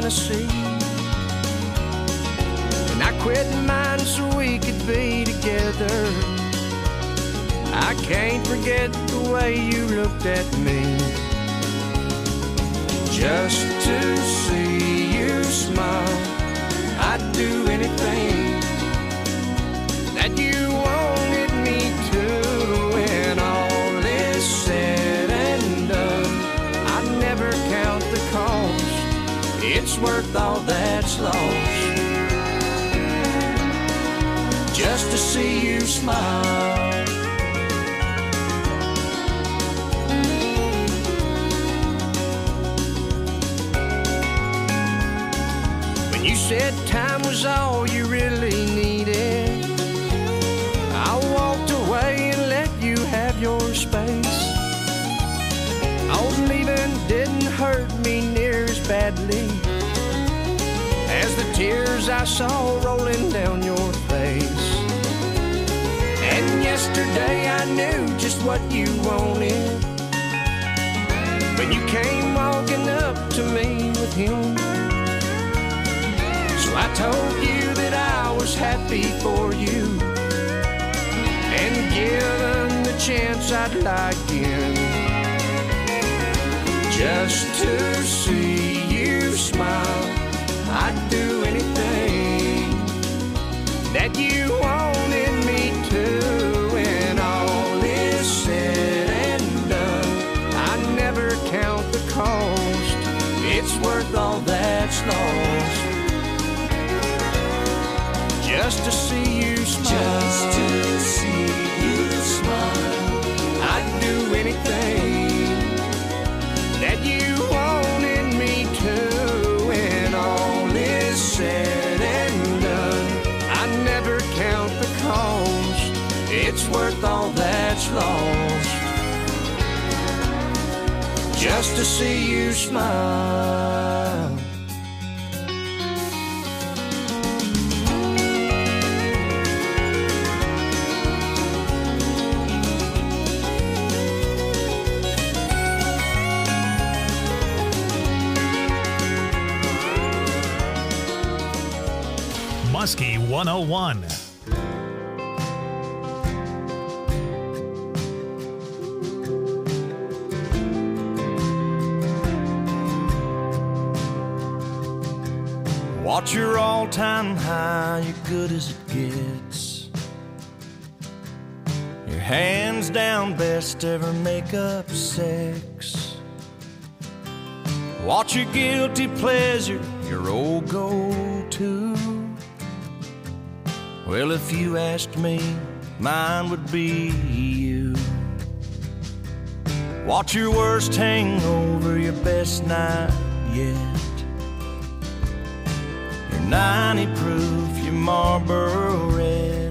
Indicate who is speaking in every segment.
Speaker 1: Tennessee. And I quit mine so we could be together. I can't forget the way you looked at me. Just to see you smile, I'd do anything that you wanted me to. When all is said and done, I never count the cost. It's worth all that's lost. Just to see you smile. When you said time was all you really needed, I walked away and let you have your space. Oh, leaving didn't hurt me near as badly as the tears I saw rolling down your face. And yesterday I knew just what you wanted when you came walking up to me with him. So I told you that I was happy for you, and given the chance I'd like in, just to see you smile. I'd do anything that you wanted me to. When all is said and done, I never count the cost. It's worth all that's lost. Just to see you smile. Just to see you smile. I'd do anything that you wanted me to. When all is said and done, I never count the cost. It's worth all that's lost. Just to see you smile.
Speaker 2: Muskie 101.
Speaker 1: Watch your all-time high, you're good as it gets. Your hands down best ever make-up sex. Watch your guilty pleasure, your old go-to. Well, if you asked me, mine would be you. Watch your worst hangover, your best night yet. Your 90 proof, your Marlboro Red.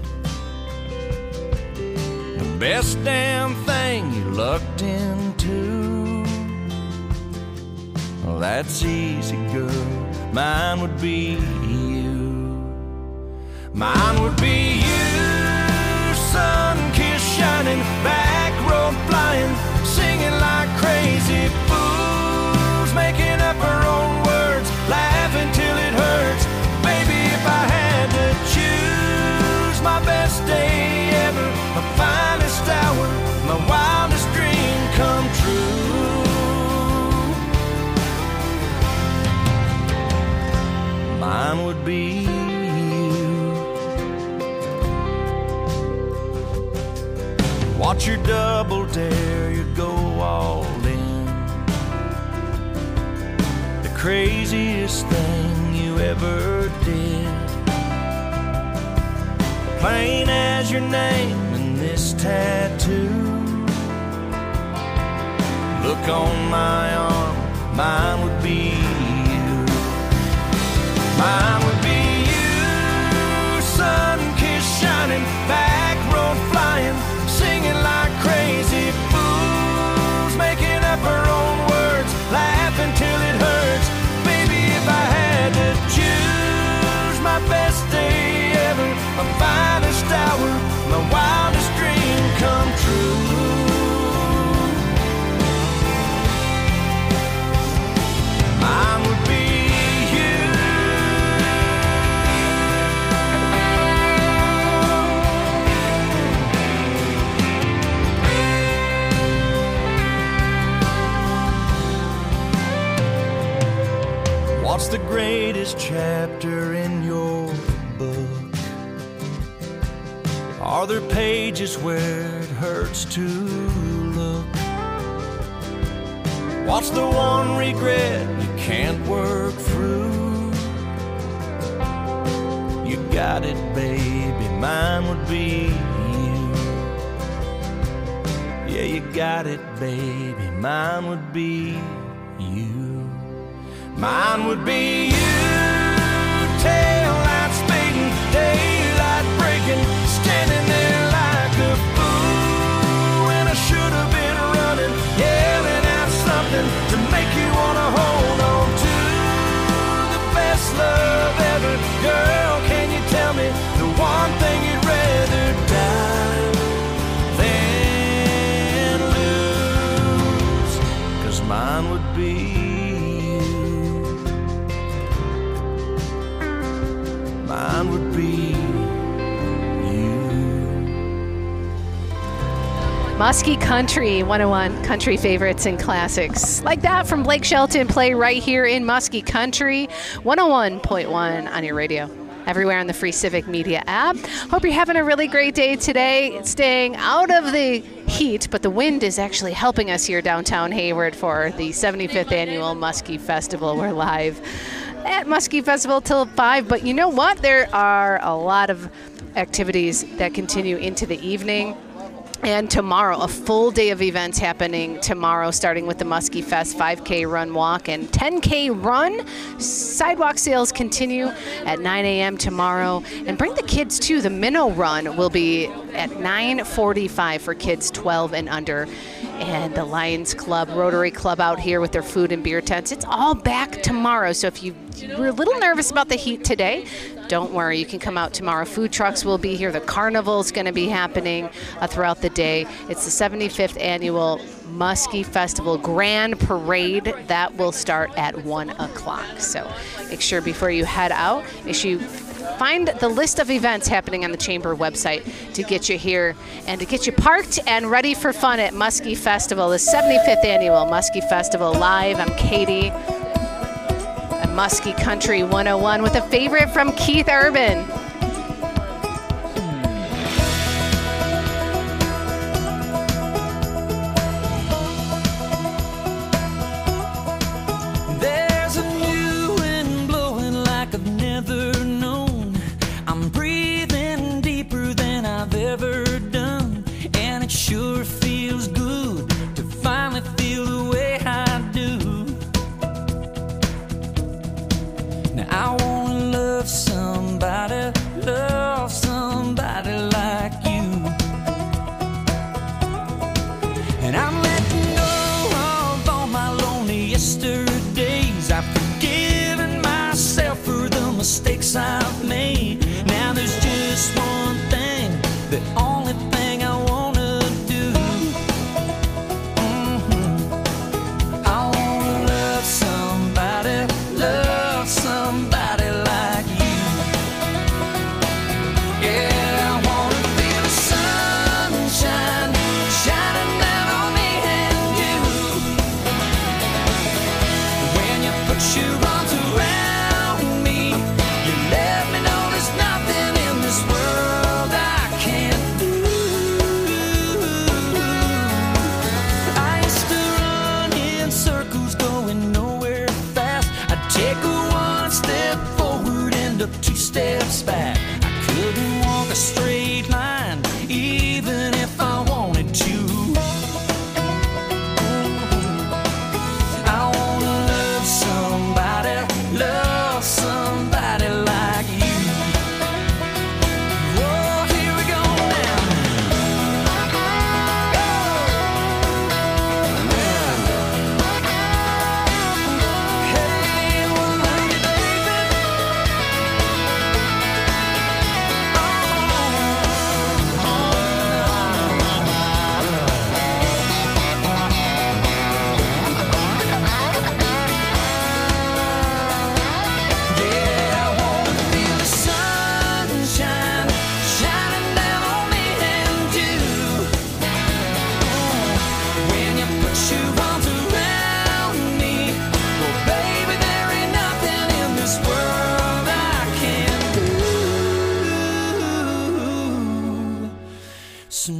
Speaker 1: The best damn thing you lucked into. Well, that's easy, girl. Mine would be you. Mine would be you, sun-kissed, shining, back road flying, singing like crazy fools, making up our own words, laughing till it hurts. Baby, if I had to choose, my best day ever, my finest hour, my wildest dream come true. Mine would be watch your double dare, you go all in. The craziest thing you ever did. Plain as your name and this tattoo. Look on my arm, mine would be you. Mine would be you, sun-kissed, shining, back road flying, singing like crazy fools, making up our own words, laughing till it hurts. Baby, if I had to choose, my best day ever, my finest hour, my wildest dream come true. greatest chapter in your book? Are there pages where it hurts to look? What's the one regret you can't work through? You got it, baby, mine would be you. Yeah, you got it, baby, mine would be you. Mine would be you. Tail light speeding, daylight breaking, standing there like a fool when I should have been running, yelling out something to make you wanna hold on to the best love ever. Girl, can you tell me the one thing you'd rather die than lose? 'Cause mine would be you. Mine would be
Speaker 3: Muskie Country 101, country favorites and classics like that from Blake Shelton play right here in Muskie Country 101.1 on your radio. Everywhere on the Free Civic Media app. Hope you're having a really great day today, staying out of the heat, but the wind is actually helping us here downtown Hayward for the 75th annual Muskie Festival. We're live at Muskie Festival till 5, but you know what? There are a lot of activities that continue into the evening. And tomorrow, a full day of events happening tomorrow, starting with the Muskie Fest 5K run walk and 10K run. Sidewalk sales continue at 9 a.m. tomorrow. And bring the kids too. The Minnow Run will be at 9:45 for kids 12 and under. And the Lions Club, Rotary Club out here with their food and beer tents. It's all back tomorrow. So if you were a little nervous about the heat today, don't worry, you can come out tomorrow. Food trucks will be here. The carnival is going to be happening throughout the day. It's the 75th annual Muskie Festival Grand Parade. That will start at 1 o'clock. So make sure before you head out, make sure you find the list of events happening on the Chamber website to get you here and to get you parked and ready for fun at Muskie Festival, the 75th annual Muskie Festival live. I'm Katie. Muskie Country 101 with a favorite from Keith Urban.
Speaker 1: There's a new wind blowing like I've never known. I'm breathing deeper than I've ever done, and it sure feels good to finally feel the way I do. I wanna love somebody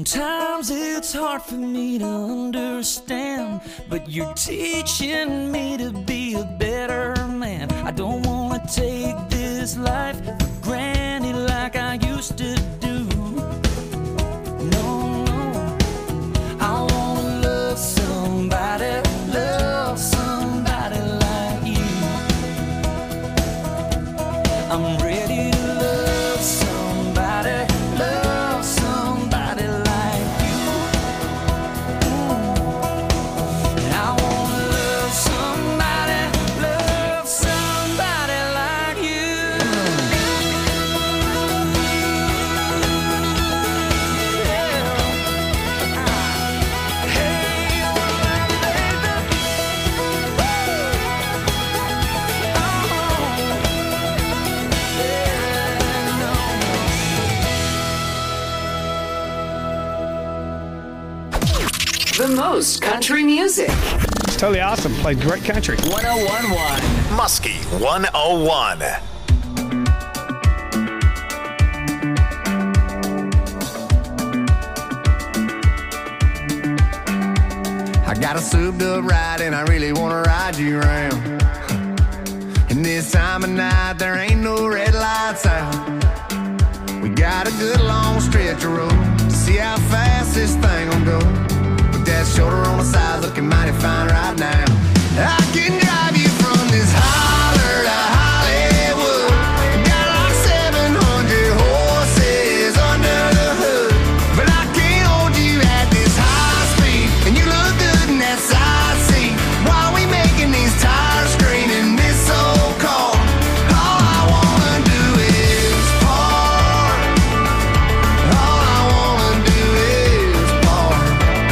Speaker 1: Sometimes it's hard for me to understand, but you're teaching me to be a better man. I don't want to take this life for granted like I used to do. No, no, I want to love somebody like you. I'm ready to love somebody like you. And I want to love somebody like you.
Speaker 4: The most country music.
Speaker 5: It's totally awesome. Played great country.
Speaker 4: 101.1
Speaker 2: Muskie 101.
Speaker 6: I got a souped up ride and I really wanna ride you around. And this time of night there ain't no red lights out. We got a good long stretch of road to see how fast this thing gon' go. With that shoulder on the side looking mighty fine right now. I can drive you from this holler to Hollywood. Got like 700 horses under the hood. But I can't hold you at this high speed. And you look good in that side seat. While we making these tires scream in this old car. All I wanna do is park. All I wanna do is park.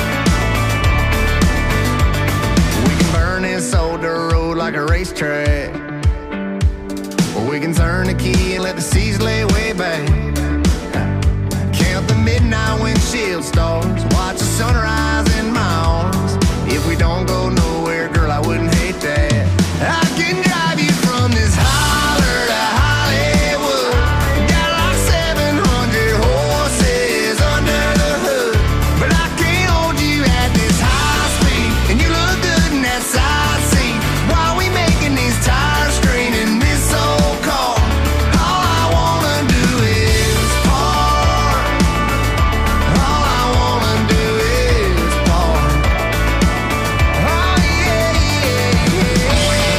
Speaker 6: We can burn this old dirt road like a racetrack. Or we can turn the key and let the seas lay way back. Count the midnight windshield stars. Watch the sunrise in my arms. If we don't go nowhere, girl, I wouldn't hate that. I can drive you from this holler to Hollywood. Got like 700 horses under the hood. But I can't hold you at this high speed. And you look good in that side seat. While we making these tires scream in this old car. All I wanna do is park. All I wanna do is park. Oh yeah, yeah, yeah.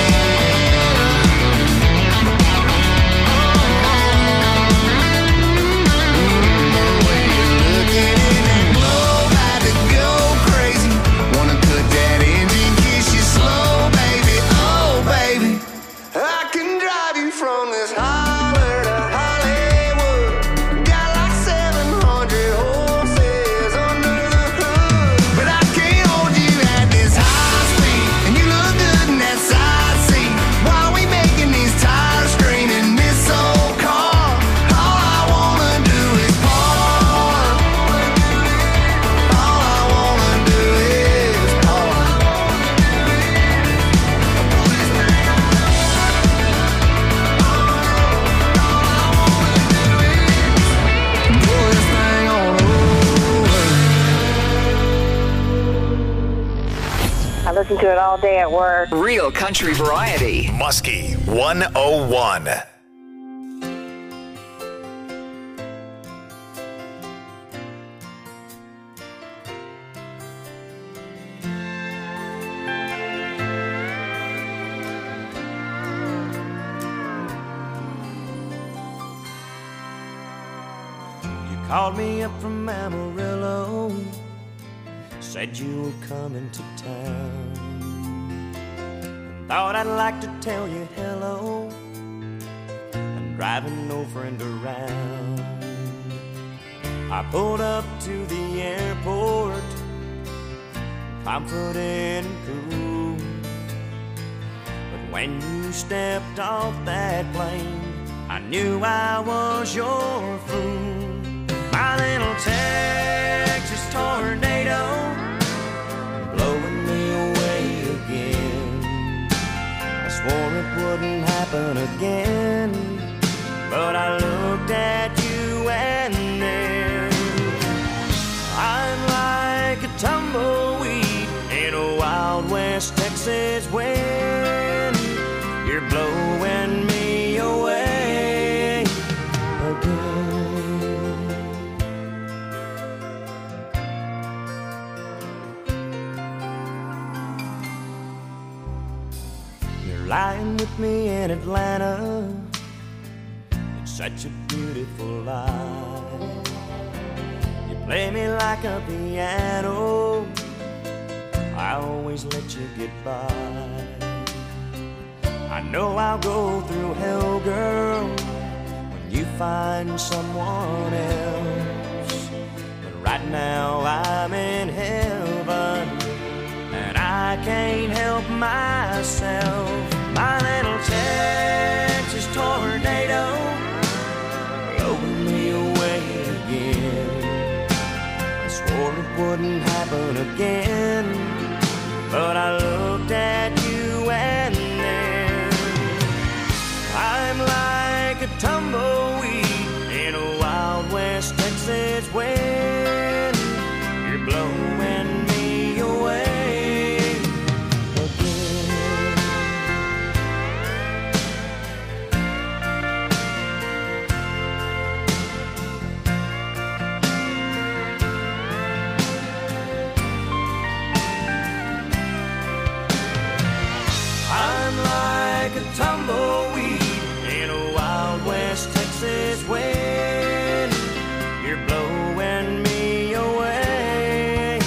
Speaker 6: When you're looking in that globe, had to go crazy. Wanna cut that engine, kiss you slow, baby. Oh, baby. I can drive you from this holler to Hollywood. Got like 700 horses under the hood. But I can't hold you at this high speed. And you look good in that side seat. While we making these tires scream in this old car. All I wanna do is park. All I wanna do is park. Pull this thing on over.
Speaker 7: I listen to it all day at work.
Speaker 4: Real country variety.
Speaker 2: Muskie 101.
Speaker 1: You called me up from Amarillo, said you were coming to town. Thought I'd like to tell you hello. I'm driving no friend around. I pulled up to the airport, confident and cool. But when you stepped off that plane, I knew I was your fool. My little Texas tornado, blowing me away again. I swore it wouldn't happen again, but I looked at you and then I West Texas wind, you're blowing me away again. You're lying with me in Atlanta, it's such a beautiful life. You play me like a piano, I always let you get by. I know I'll go through hell, girl, when you find someone else. But right now I'm in heaven, and I can't help myself. My little Texas tornado blowing me away again. I swore it wouldn't happen again, but I looked at you and then I'm like a tumbleweed in a wild West Texas wind. You're blowing me away again. I'm like a tumbleweed in a wild West Texas wind. You're blowing me away.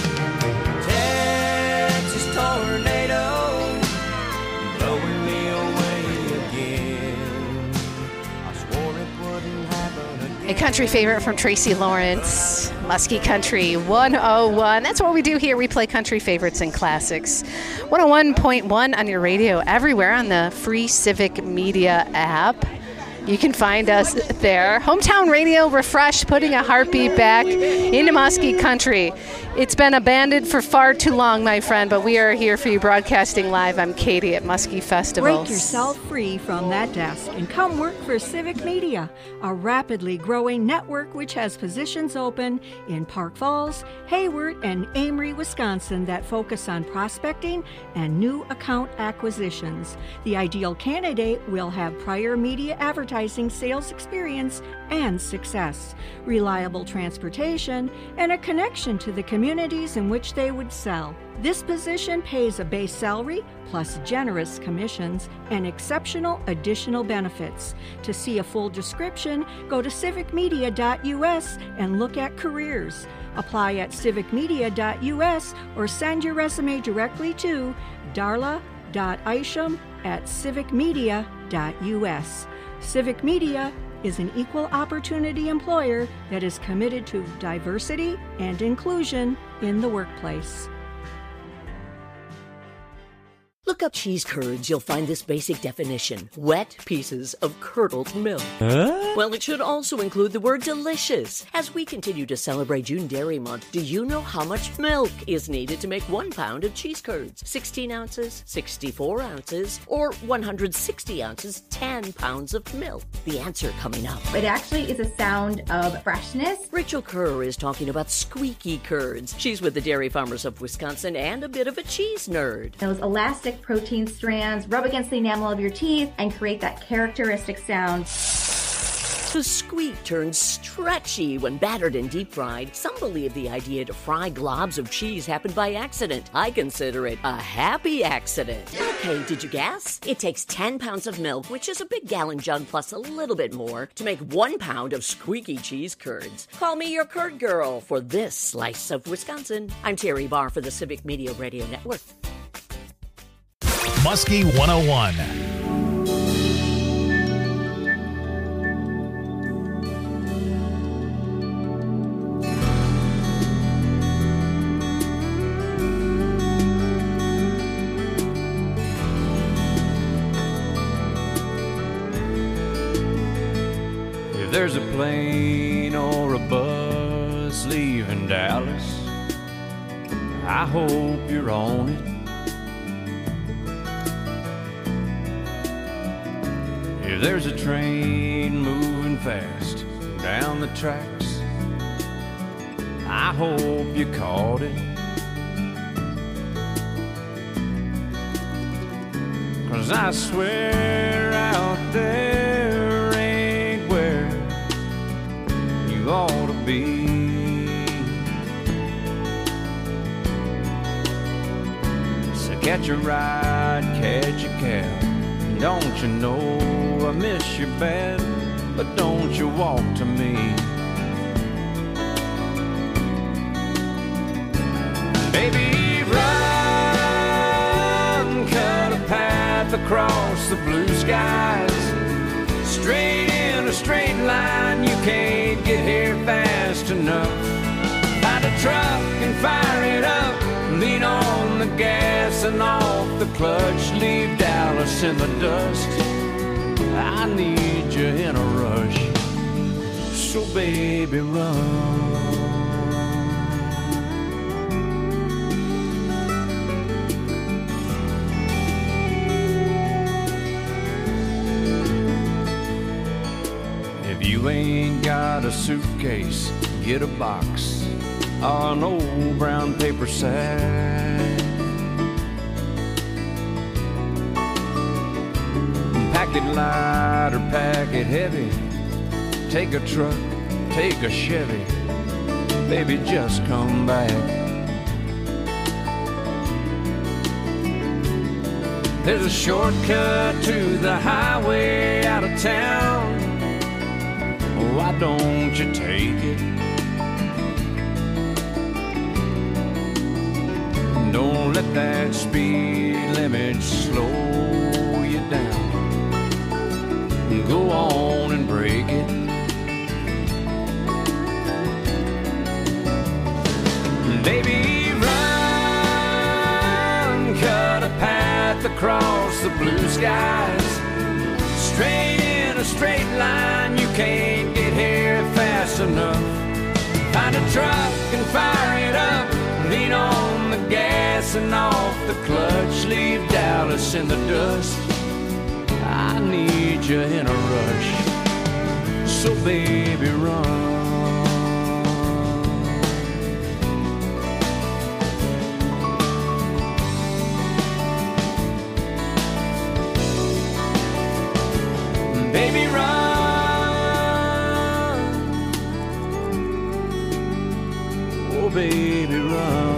Speaker 1: Texas tornado blowing me away again. I swore it wouldn't happen again.
Speaker 3: A country favorite from Tracy Lawrence, Muskie Country 101. That's what we do here. We play country favorites and classics. 101.1 on your radio, everywhere on the free Civic Media app. You can find us there. Hometown Radio refreshed, putting a heartbeat back into Muskie Country. It's been abandoned for far too long, my friend, but we are here for you broadcasting live. I'm Katie at Muskie Festivals.
Speaker 8: Break yourself free from that desk and come work for Civic Media, a rapidly growing network which has positions open in Park Falls, Hayward, and Amory, Wisconsin that focus on prospecting and new account acquisitions. The ideal candidate will have prior media advertising sales experience and success, reliable transportation, and a connection to the communities in which they would sell. This position pays a base salary plus generous commissions and exceptional additional benefits. To see a full description, go to civicmedia.us and look at careers. Apply at civicmedia.us or send your resume directly to darla.isham@civicmedia.us. Civic Media is an equal opportunity employer that is committed to diversity and inclusion in the workplace.
Speaker 9: Look up cheese curds, you'll find this basic definition: wet pieces of curdled milk. Well, it should also include the word delicious. As we continue to celebrate June Dairy Month, do you know how much milk is needed to make 1 pound of cheese curds? 16 ounces, 64 ounces, or 160 ounces, 10 pounds of milk? The answer coming up.
Speaker 10: It actually is a sound of freshness.
Speaker 9: Rachel Kerr is talking about squeaky curds. She's with the Dairy Farmers of Wisconsin and a bit of a cheese nerd.
Speaker 10: Those elastic protein strands rub against the enamel of your teeth and create that characteristic sound.
Speaker 9: The squeak turns stretchy when battered and deep fried. Some believe the idea to fry globs of cheese happened by accident. I consider it a happy accident. Okay, did you guess? It takes 10 pounds of milk, which is a big gallon jug plus a little bit more, to make 1 pound of squeaky cheese curds. Call me your curd girl for this slice of Wisconsin. I'm Terry Barr for the Civic Media Radio Network.
Speaker 2: Muskie 101.
Speaker 1: If there's a plane or a bus leaving Dallas, I hope you're on it. If there's a train moving fast down the tracks, I hope you caught it. 'cause I swear out there ain't where you ought to be. So catch a ride, catch a cab. Don't you know I miss you bad, but don't you walk to me. Baby, run, cut a path across the blue skies. Straight in a straight line, you can't get here fast enough. Find a truck and fire it up. Lean on the gas and off the clutch. Leave Dallas in the dust. I need you in a rush. So baby, run. If you ain't got a suitcase, get a box or an old brown paper sack. Pack it light or pack it heavy. Take a truck, take a Chevy. Baby, just come back. There's a shortcut to the highway out of town. Why don't you take it? Don't let that speed limit slow you down. Go on and break it. Baby, run, cut a path across the blue skies. Straight in a straight line, you can't get here fast enough. Find a truck and fire it up. Lean on the gas and off the clutch. Leave Dallas in the dust. I need you in a rush. So baby, run. Baby, run. Oh, baby, run.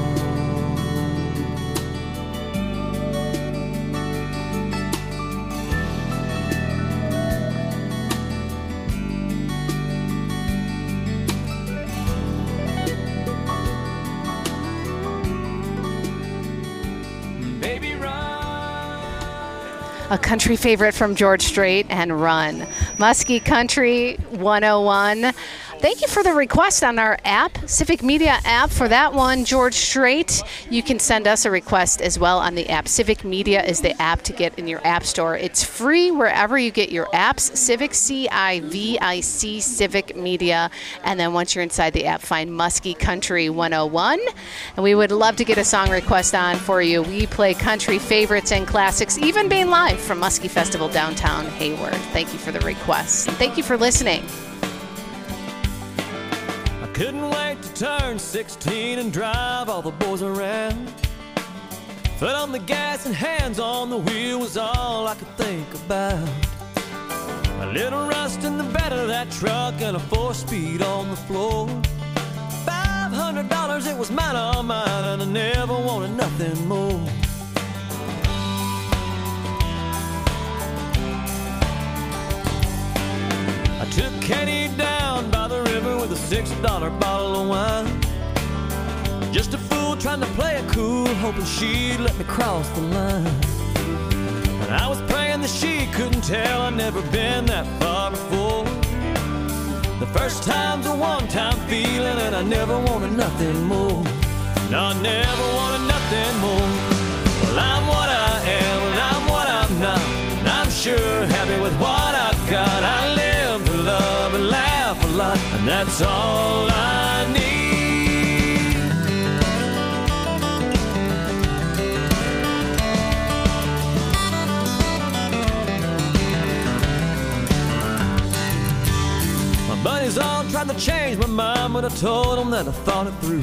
Speaker 3: A country favorite from George Strait and Run. Muskie Country 101. Thank you for the request on our app, Civic Media app. For that one, George Strait, you can send us a request as well on the app. Civic Media is the app to get in your app store. It's free wherever you get your apps. Civic, C-I-V-I-C, Civic Media. And then once you're inside the app, find Muskie Country 101. And we would love to get a song request on for you. We play country favorites and classics, even being live from Muskie Festival downtown Hayward. Thank you for the request. And thank you for listening.
Speaker 1: Couldn't wait to turn 16 and drive all the boys around. Foot on the gas and hands on the wheel was all I could think about. A little rust in the bed of that truck and a 4-speed on the floor. $500, it was mine, all mine, and I never wanted nothing more. I took Kenny down by the river with a $6 bottle of wine. Just a fool trying to play it cool, hoping she'd let me cross the line. And I was praying that she couldn't tell I'd never been that far before. The first time's a one-time feeling, and I never wanted nothing more. No, I never wanted nothing more. Well, I'm what I am, and I'm what I'm not, and I'm sure happy with what I've got. I live to love and laugh a lot, and that's all I need. My buddies all tried to change my mind, but I told them that I thought it through.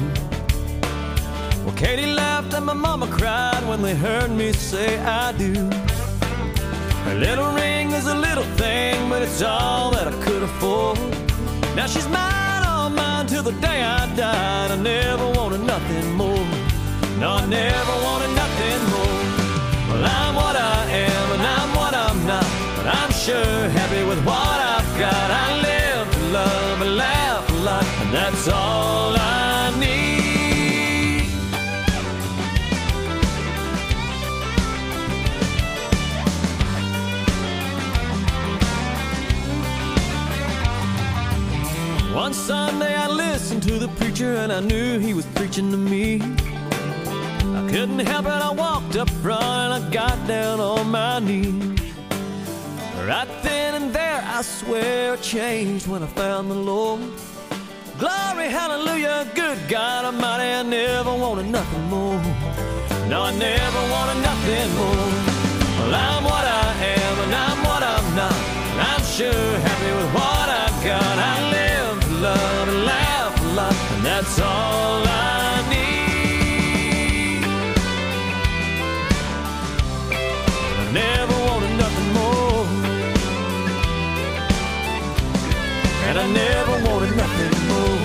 Speaker 1: Well, Katie laughed and my mama cried when they heard me say I do. Her little ring was a little thing, but it's all that I could afford. Now she's mine, all mine, till the day I died. I never wanted nothing more. No, I never wanted nothing more. Well, I'm what I am, and I'm what I'm not, but I'm sure happy with what I've got. I live to love and laugh a lot, and that's all I need. One Sunday I listened to the preacher and I knew he was preaching to me. I couldn't help it, I walked up front and I got down on my knees. Right then and there I swear I changed when I found the Lord. Glory, hallelujah, good God Almighty, I never wanted nothing more. No, I never wanted nothing more. Well, I'm what I am and I'm what I'm not, and I'm sure happy with what I've got. I live to love and laugh a lot, and that's all I need. I never wanted nothing more, and I never wanted nothing more.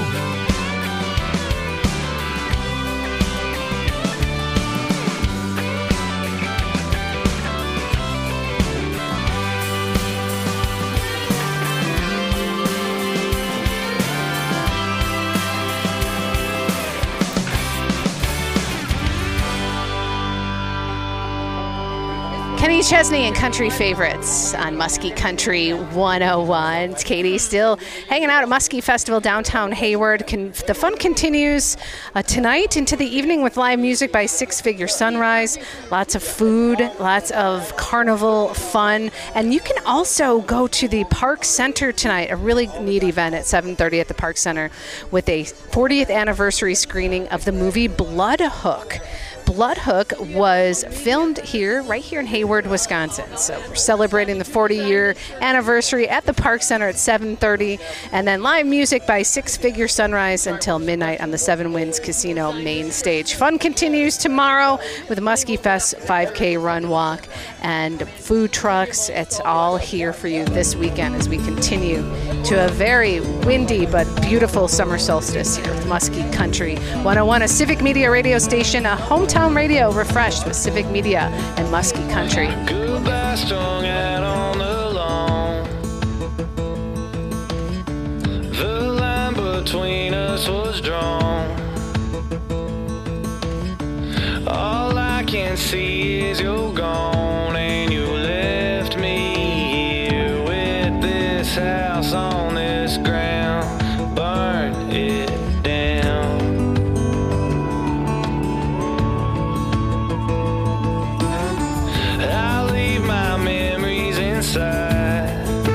Speaker 3: Kenny Chesney and Country Favorites on Muskie Country 101. It's Katie still hanging out at Muskie Festival downtown Hayward. The fun continues tonight into the evening with live music by Six Figure Sunrise. Lots of food, lots of carnival fun. And you can also go to the Park Center tonight, a really neat event at 7:30 at the Park Center with a 40th anniversary screening of the movie Blood Hook. Blood Hook was filmed right here in Hayward, Wisconsin. So we're celebrating the 40-year anniversary at the Park Center at 7:30, and then live music by Six Figure Sunrise until midnight on the Seven Winds Casino main stage. Fun continues tomorrow with Muskie Fest 5K Run Walk and food trucks. It's all here for you this weekend as we continue to a very windy but beautiful summer solstice here with Muskie Country 101, a Civic Media radio station, a hometown radio refreshed with Civic Media and Muskie Country.
Speaker 1: Goodbye, strung out on the lawn. The line between us was drawn. All I can see is you're gone, and you left me here with this house on this ground. Burn it down. I'll leave my memories inside,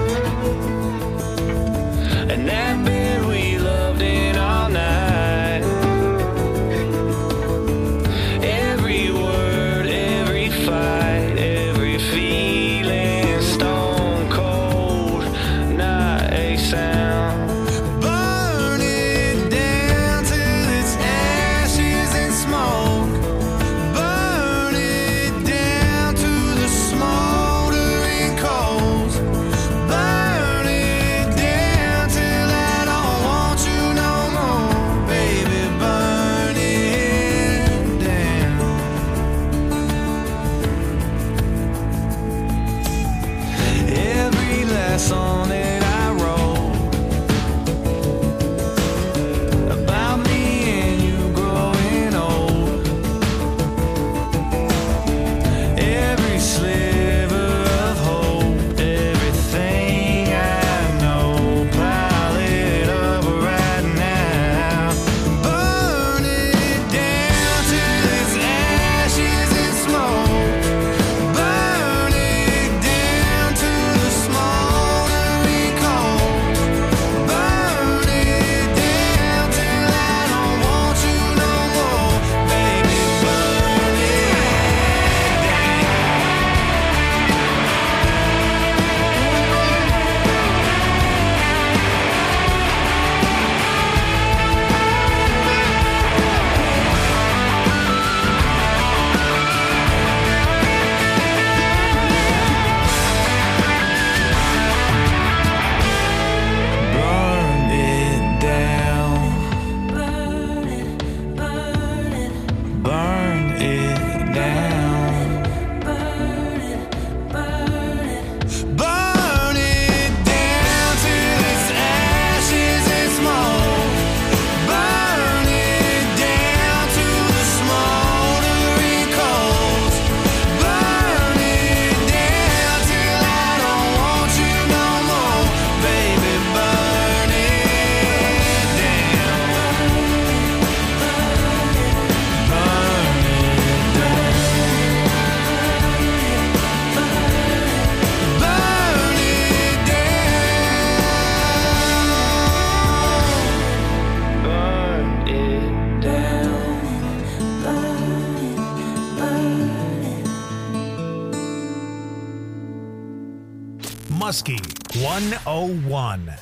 Speaker 1: and that bed we loved in all night. Every word, every fight, every feeling.
Speaker 2: Muskie 101.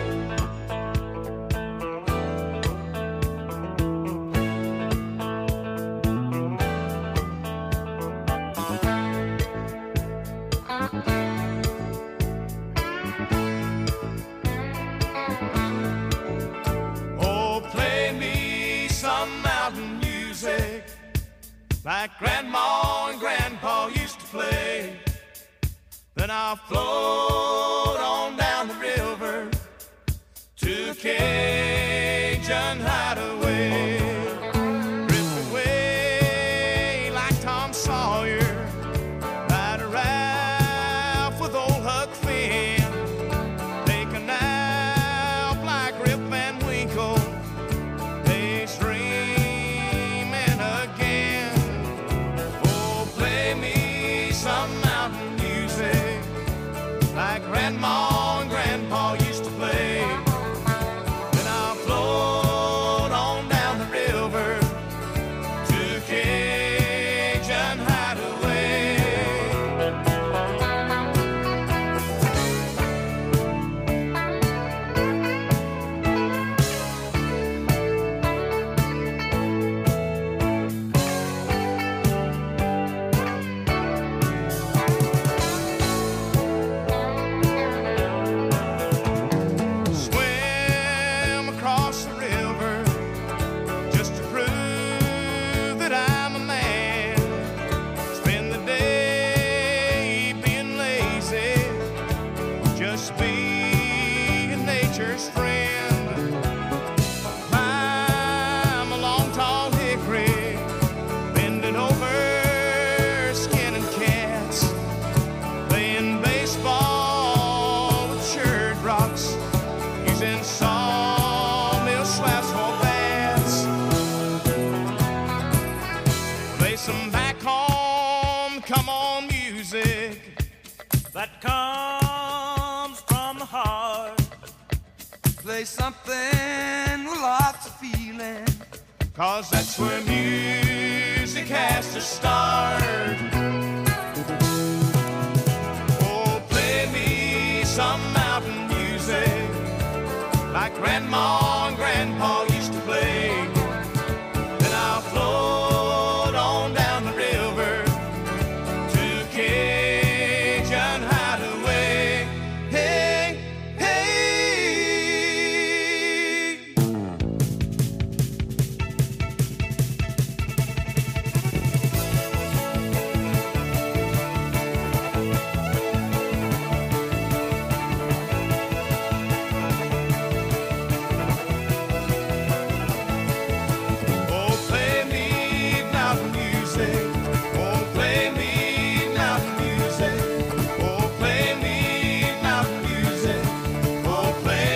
Speaker 1: Oh, play me some mountain music like Grandma and Grandpa used to play. Then I'll float on down the river to Cajun Hideaway. Drift away like Tom Sawyer, ride a raft with old Huck Finn. Take a nap like Rip Van Winkle, daydreaming again. Oh, play me some mountain music like Grandma and Grandpa used to play. Then I'll float on down the river to Cajun Hideaway. Swim across the river just to prove that I'm a man. Spend the day being lazy, just being nature's friend. Climb a long tall hickory, bending over, skinning cats, playing baseball with shirt rocks, using sawmill slaps for bats. Play some back home, come on music that comes from the heart. Play something with lots of feeling, 'cause that's where music has to start. Oh, play me some mountain music like Grandma and Grandpa used to play. Then I'll float on down the river to Cajun Hideaway. Hey, hey. Oh, play me mountain music. Oh, play me mountain music. Oh, play me mountain music. Oh, play.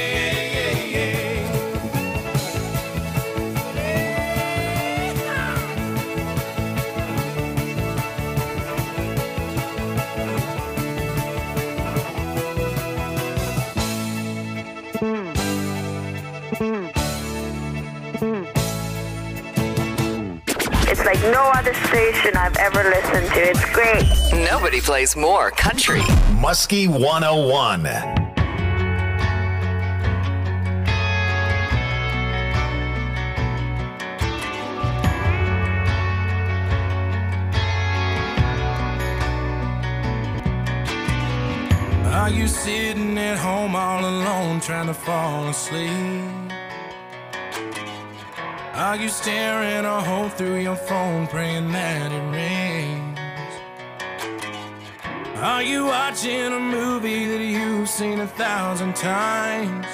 Speaker 7: It's like no other station I've ever listened to. It's great.
Speaker 4: Nobody plays more country.
Speaker 2: Muskie 101.
Speaker 1: Are you sitting at home all alone trying to fall asleep? Are you staring a hole through your phone praying that it rings? Are you watching a movie that you've seen 1,000 times?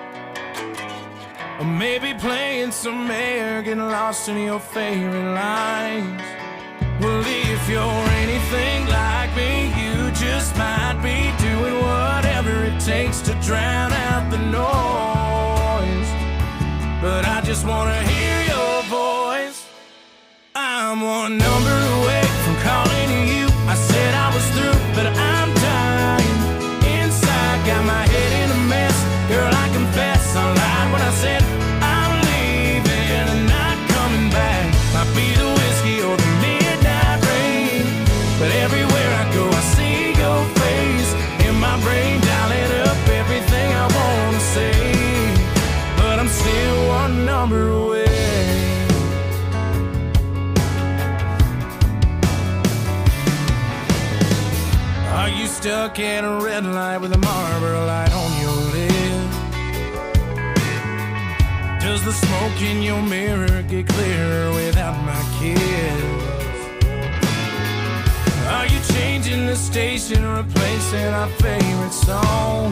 Speaker 1: Or maybe playing some air, getting lost in your favorite lines? Well, if you're anything like me, you just might be doing whatever it takes to drown out the noise. But I just wanna hear your voice. I'm one number away from calling you. I said I was through, but I'm dying inside. Got my head in a mess. Girl, I confess I lied when I said I'm leaving and not coming back. Might be the whiskey or the midnight rain, but everywhere I go I see your face in my brain. stuck at a red light with a Marlboro light on your lip? Does the smoke in your mirror get clearer without my kiss? Are you changing the station, replacing our favorite song?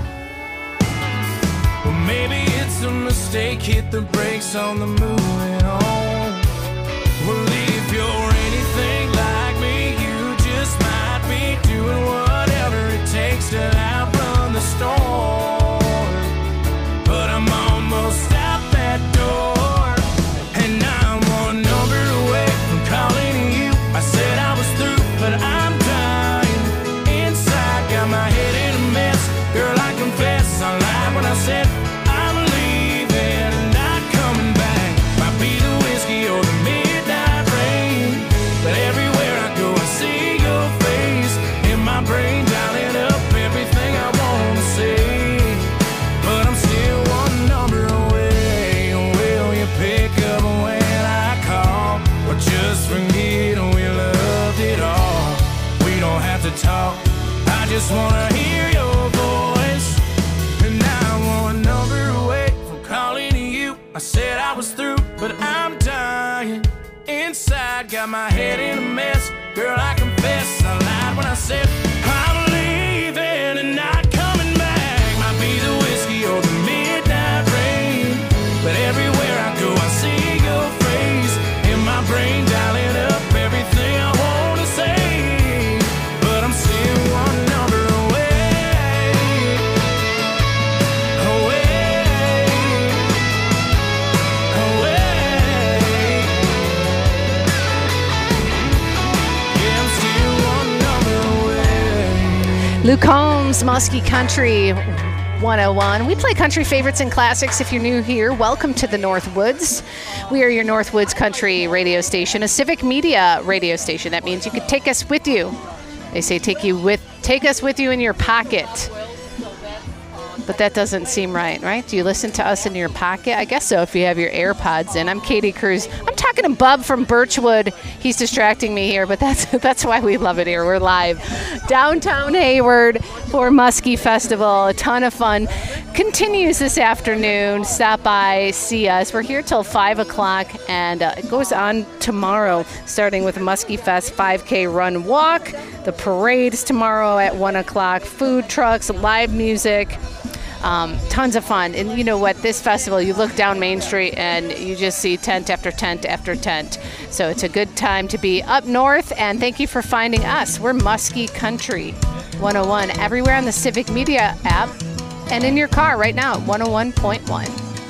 Speaker 1: Well, maybe it's a mistake, hit the brakes on the moving on. Well, if you're anything like me, you just might be doing whatever it takes to outrun the storm. But I'm almost out that door, and I'm one number away from calling you. I said I was through, but I'm dying inside, got my head in a mess. Girl, I confess, I lied when I said I'm leaving and not coming back. Might be the whiskey or the midnight rain, but everywhere I go I see your face in my brain, dialing up everything I want to say. But I'm still one number away. Will you pick up when I call, or just forget we loved it all? We don't have to talk, I just wanna hear your voice. And I'm one number away from calling you. I said I was through, but I'm dying inside, got my head in a mess. Girl, I confess, I lied when I said I'm leaving and not coming back. Might be the whiskey or the midnight rain, but everywhere I go I see your face in my brain, dialing up everything I want to say. But I'm still one number away, away, away. Yeah, I'm still one number away.
Speaker 3: Luke Combs, Muskie Country 101. We play country favorites and classics. If you're new here, welcome to the Northwoods. We are your Northwoods country radio station, a civic media radio station. That means you could take us with you. They say take us with you in your pocket. But that doesn't seem right? Do you listen to us in your pocket? I guess so if you have your AirPods in. I'm Katie Cruz. I'm talking to Bub from Birchwood. He's distracting me here, but that's why we love it here. We're live downtown Hayward for Muskie Festival. A ton of fun. Continues this afternoon. Stop by, see us. We're here till 5 o'clock, and it goes on tomorrow, starting with Muskie Fest 5K Run Walk. The parade's tomorrow at 1 o'clock. Food trucks, live music. Tons of fun. And you know what? This festival, you look down Main Street and you just see tent after tent after tent. So it's a good time to be up north. And thank you for finding us. We're Muskie Country 101 everywhere on the Civic Media app and in your car right now at 101.1.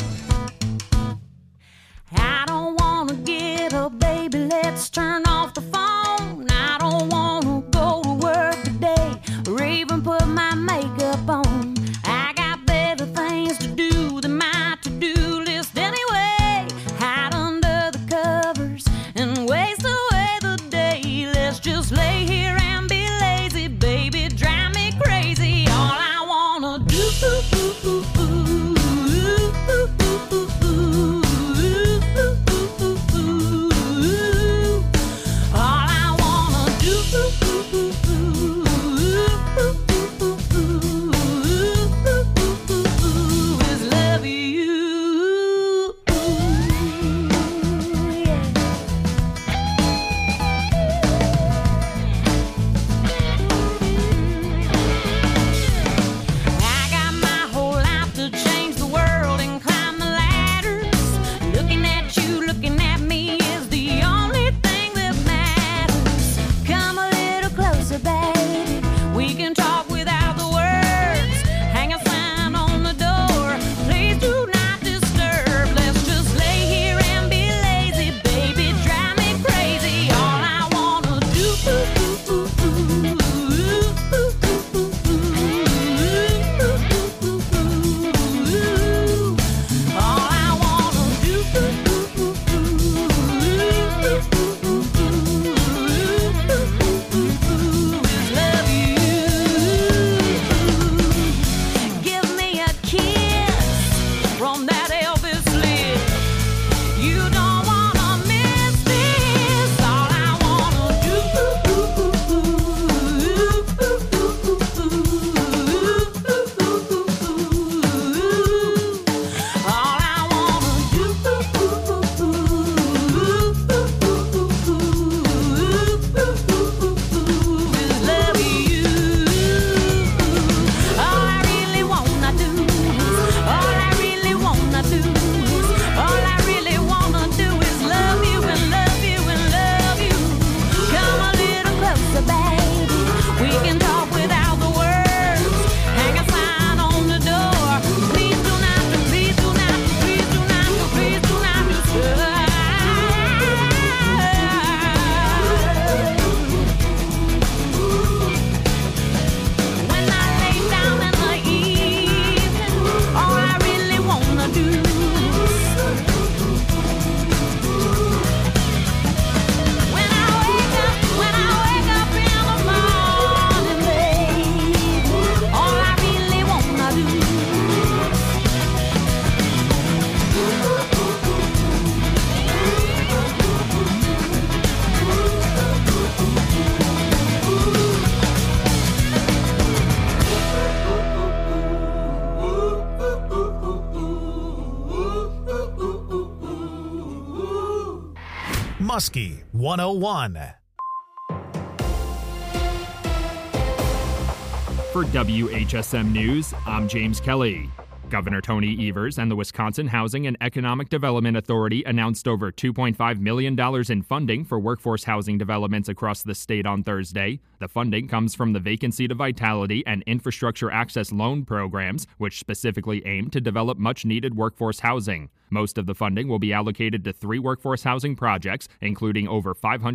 Speaker 11: I don't want to get up, baby. Let's turn off the phone. I don't want to go to work today or even put my makeup on. I got better things to do than my to-do list anyway. Hide under the covers and waste away the day. Let's just lay here and be lazy, baby. Drive me crazy. All I wanna do
Speaker 2: Muskie 101.
Speaker 12: For WHSM News, I'm James Kelly. Governor Tony Evers and the Wisconsin Housing and Economic Development Authority announced over $2.5 million in funding for workforce housing developments across the state on Thursday. The funding comes from the Vacancy to Vitality and Infrastructure Access Loan programs, which specifically aim to develop much-needed workforce housing. Most of the funding will be allocated to 3 workforce housing projects, including over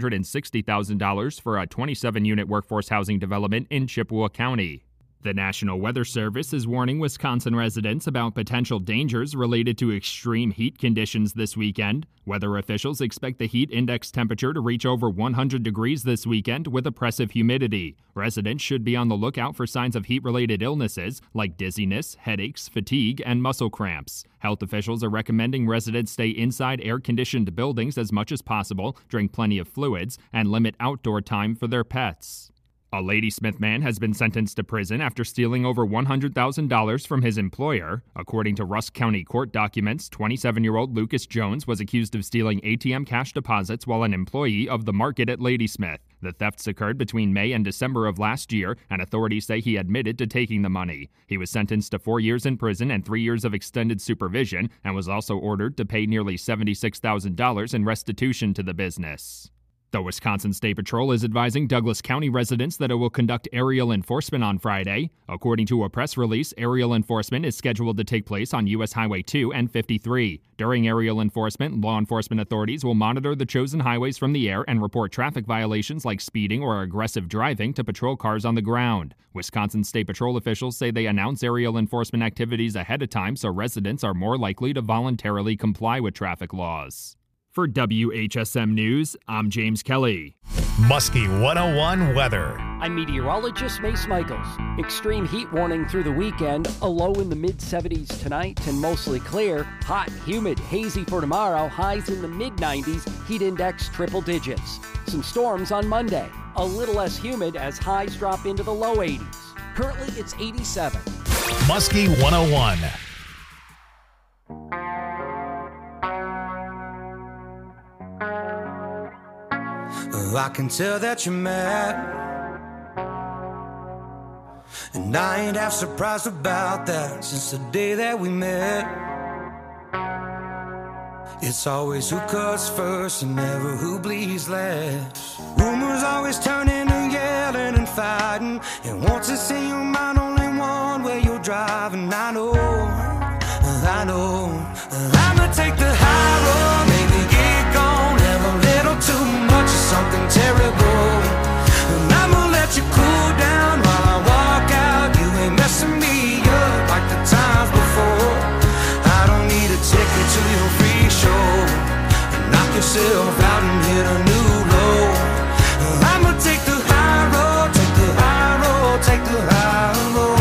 Speaker 12: $560,000 for a 27-unit workforce housing development in Chippewa County. The National Weather Service is warning Wisconsin residents about potential dangers related to extreme heat conditions this weekend. Weather officials expect the heat index temperature to reach over 100 degrees this weekend with oppressive humidity. Residents should be on the lookout for signs of heat-related illnesses like dizziness, headaches, fatigue, and muscle cramps. Health officials are recommending residents stay inside air-conditioned buildings as much as possible, drink plenty of fluids, and limit outdoor time for their pets. A Ladysmith man has been sentenced to prison after stealing over $100,000 from his employer. According to Rusk County court documents, 27-year-old Lucas Jones was accused of stealing ATM cash deposits while an employee of the market at Ladysmith. The thefts occurred between May and December of last year, and authorities say he admitted to taking the money. He was sentenced to 4 years in prison and 3 years of extended supervision, and was also ordered to pay nearly $76,000 in restitution to the business. The Wisconsin State Patrol is advising Douglas County residents that it will conduct aerial enforcement on Friday. According to a press release, aerial enforcement is scheduled to take place on U.S. Highway 2 and 53. During aerial enforcement, law enforcement authorities will monitor the chosen highways from the air and report traffic violations like speeding or aggressive driving to patrol cars on the ground. Wisconsin State Patrol officials say they announce aerial enforcement activities ahead of time so residents are more likely to voluntarily comply with traffic laws. For WHSM News, I'm James Kelly.
Speaker 2: Muskie 101 weather.
Speaker 13: I'm meteorologist Mace Michaels. Extreme heat warning through the weekend. A low in the mid-70s tonight and mostly clear. Hot, humid, hazy for tomorrow. Highs in the mid-90s. Heat index triple digits. Some storms on Monday. A little less humid as highs drop into the low 80s. Currently, it's 87.
Speaker 2: Muskie 101.
Speaker 1: I can tell that you're mad, and I ain't half surprised about that. Since the day that we met, it's always who cuts first and never who bleeds last. Rumors always turn into yelling and fighting, and once it's in your mind, only one way you're driving. I know I'ma take the high road, maybe get gone, have a little too much of something terrible, and I'ma let you cool down while I walk out. You ain't messing me up like the times before. I don't need a ticket to your free show, knock yourself out and hit a new low. I'ma take the high road, take the high road, take the high road.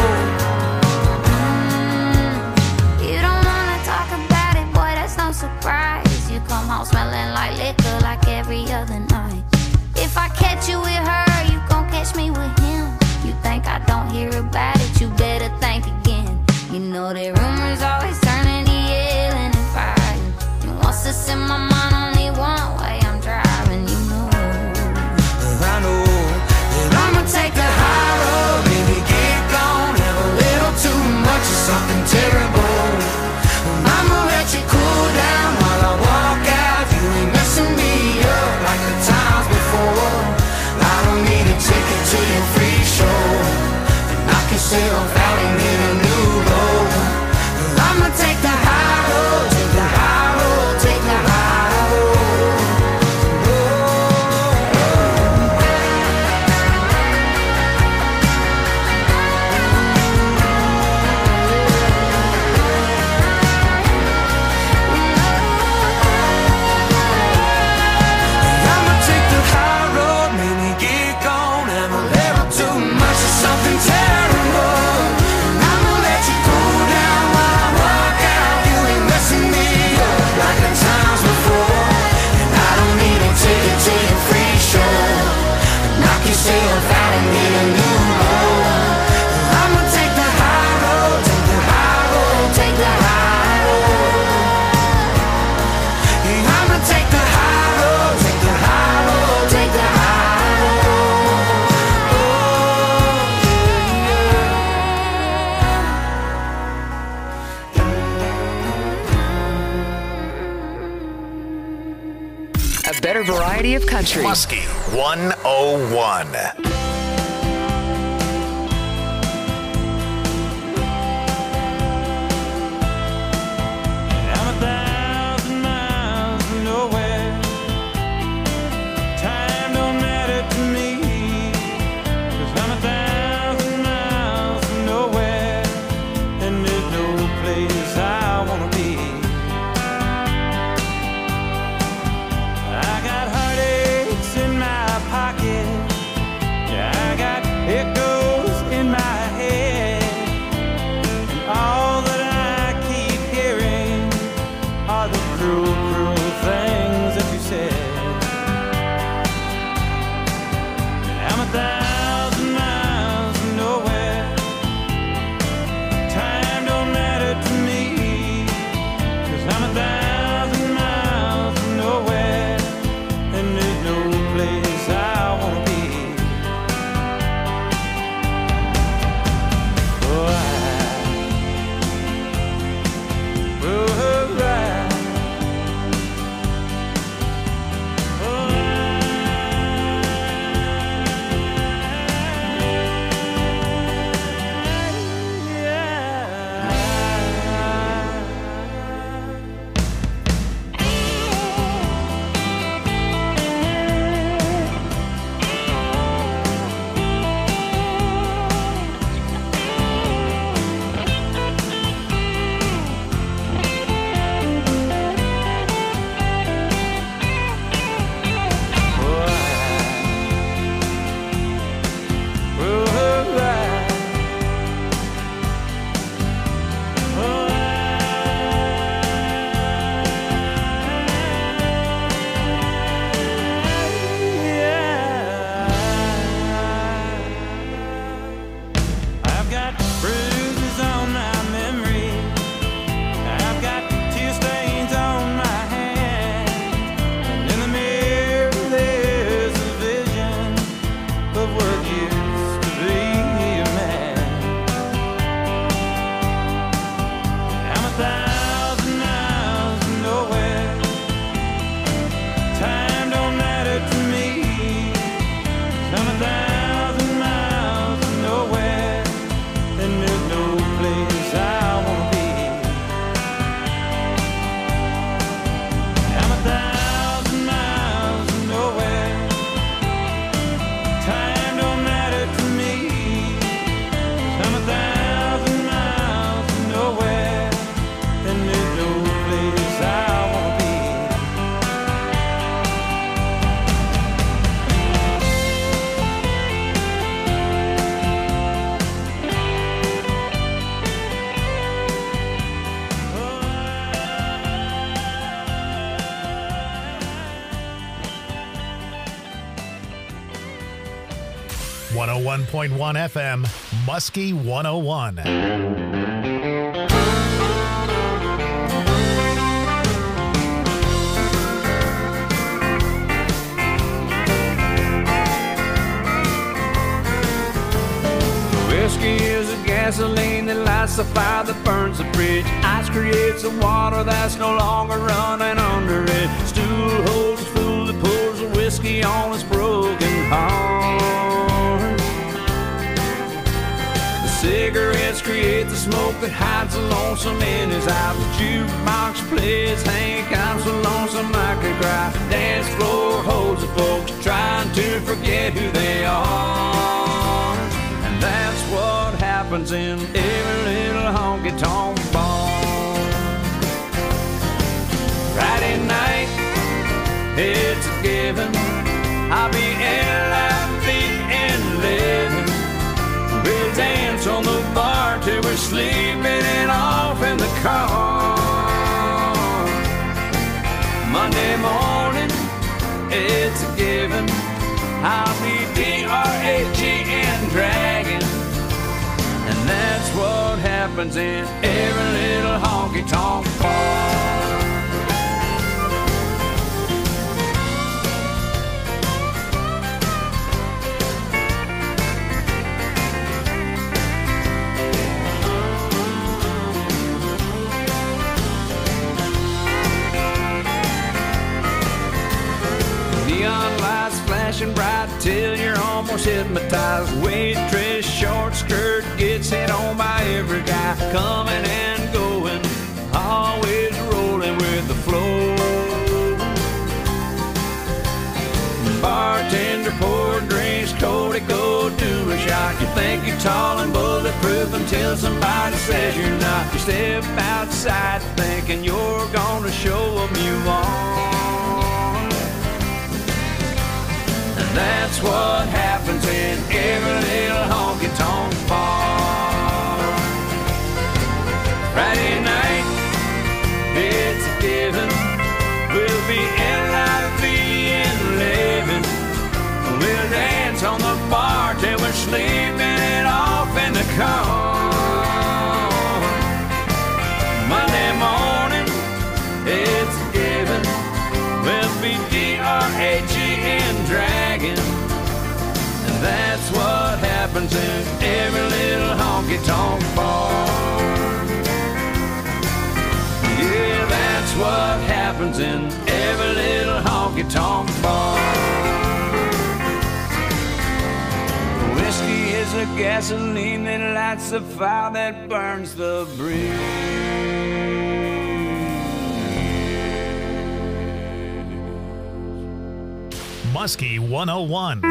Speaker 11: Surprise, you come home smelling like liquor like every other night. If I catch you with her, you gon' catch me with him. You think I don't hear about it, you better think again. You know that rumors always turn into yelling and fighting. You want to in my mind only one way I'm driving, you know.
Speaker 1: I know that I'ma take the high road, baby, get gone, have a little too much of something terrible. I'ma let you cool down while I walk out. You ain't messing me up like the times before. I don't need a ticket to your free show, knock yourself out and hit a new low. I'ma take the high road, take the high road, take the high road. Something terrible,
Speaker 4: variety of country.
Speaker 2: Muskie 101. .1 FM, Muskie 101.
Speaker 1: Whiskey is a gasoline that lights the fire that burns the bridge. Ice creates the water that's no longer running under it. Stool holds the fool that pours the whiskey on his broken heart. Cigarettes create the smoke that hides the lonesome in his eyes. The jukebox plays Hank, I'm so lonesome I could cry. Dance floor holds the folks trying to forget who they are. And that's what happens in every little honky-tonk bar. Friday night, it's a given, I'll be in loud feet and living. We'll dance on the bar till we're sleeping and off in the car. Monday morning, it's a given, I'll be D-R-A-G-N dragging. And that's what happens in every little honky-tonk bar. burning bright till you're almost hypnotized. Waitress, short skirt, gets hit on by every guy. Coming and going, always rolling with the flow. Bartender poured drinks, Cody, go do a shot. You think you're tall and bulletproof until somebody says you're not. You step outside thinking you're gonna show them you on. And that's what happens in every little honky-tonk bar. Friday night, it's a given. We'll be NIV and living. We'll dance on the bar till we're sleeping it off in the car. Monday morning, it's a given. We'll be DRAGN dragging. And that's what happens in every little honky-tonk bar. Yeah, that's what happens in every little honky-tonk bar. Whiskey is a gasoline that lights the fire that burns the breeze.
Speaker 2: Muskie 101.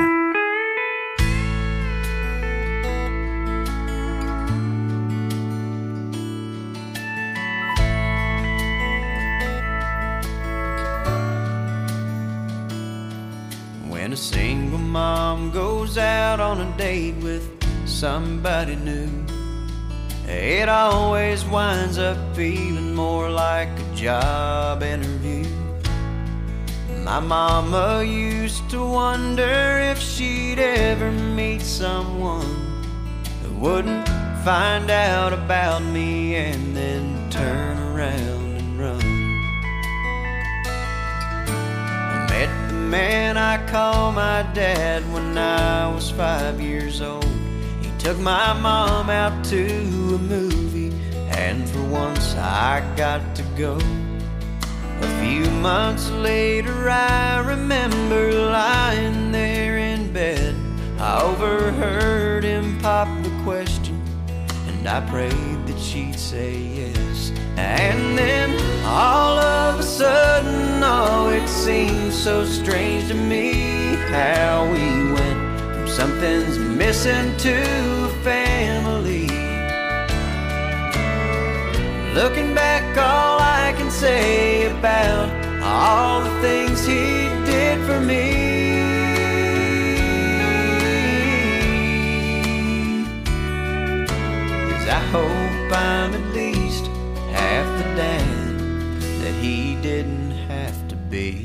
Speaker 1: When a single mom goes out on a date with somebody new, it always winds up feeling more like a job interview. My mama used to wonder if she'd ever meet someone who wouldn't find out about me and then turn around and run. I met the man I call my dad when I was 5 years old. He took my mom out to a movie, and for once I got to go. A few months later I remember lying there in bed. I overheard him pop the question, and I prayed that she'd say yes. And then all of a sudden, oh, it seemed so strange to me how we went from something's missing to a family. Looking back, all I can say about all the things he did for me is I hope I'm at least half the dad that he didn't have to be.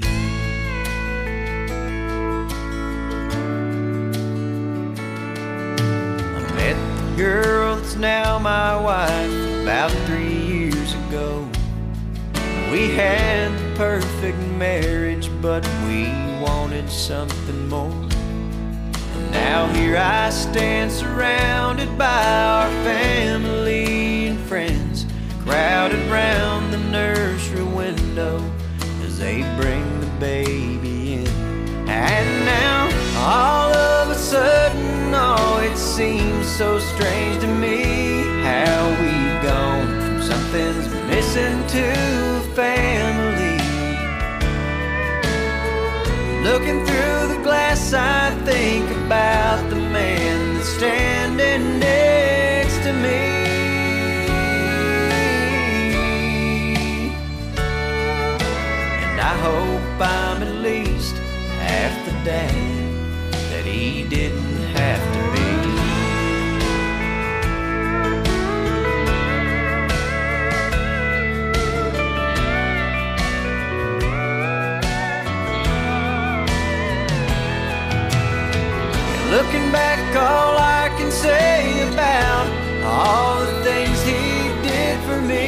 Speaker 1: I met the girl that's now my wife about 3 years ago. We had the perfect marriage, but we wanted something more. And now here I stand surrounded by our family and friends, crowded round the nursery window as they bring the baby in. And now all of a sudden, oh, it seems so strange to me how we've gone from something's missing to family. Looking through the glass, I think about the man that's standing next to me. And I hope I'm at least half the dad that he didn't have to be. Looking back, all I can say about all the things he did for me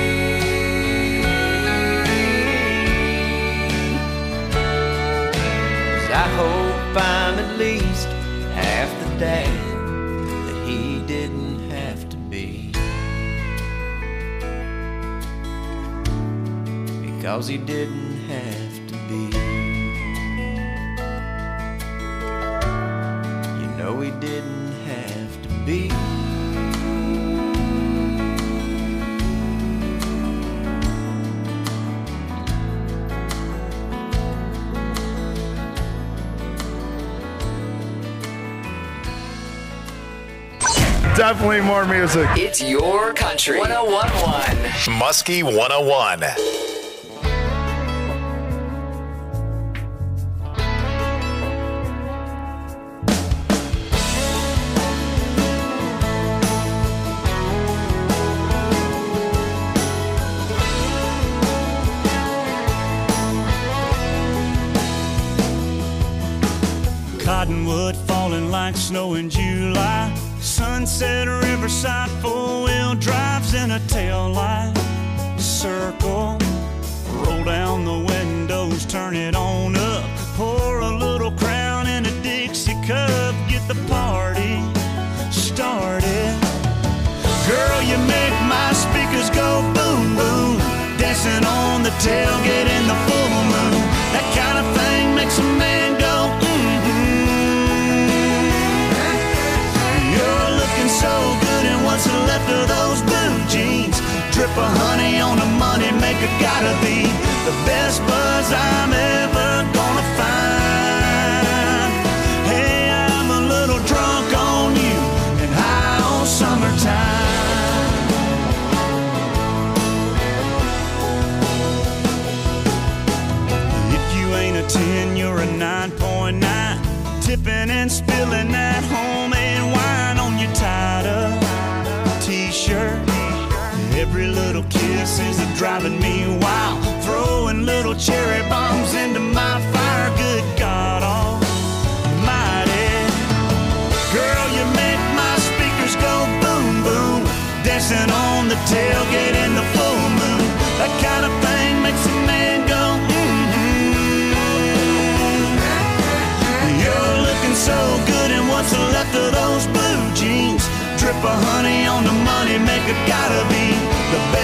Speaker 1: is I hope I'm at least half the dad that he didn't have to be, because he didn't have to be.
Speaker 14: Definitely more music.
Speaker 4: It's your country. 101.1.
Speaker 2: Muskie 101.
Speaker 1: Cottonwood falling like snow in July. Sunset Riverside, four-wheel drives in a tail light. Circle, roll down the windows, turn it on up. Pour a little Crown in a Dixie cup, get the party started. Girl, you make my speakers go boom, boom. Dancing on the tailgate in the full moon. That kind of thing makes a man go so good, and what's left of those blue jeans? Drip of honey on the money maker, gotta be the best buzz I'm ever gonna find. Hey, I'm a little drunk on you and high on summertime. If you ain't a 10, you're a 9.9. Tipping and spilling that homemade wine on your tied-up t-shirt. Every little kiss is driving me wild. Throwing little cherry bombs into my fire. Good God almighty. Girl, you make my speakers go boom, boom. Dancing on the tailgate in the full moon. That kind of thing makes a man go so good, and what's left of those blue jeans? Drip of honey on the money maker, gotta be the best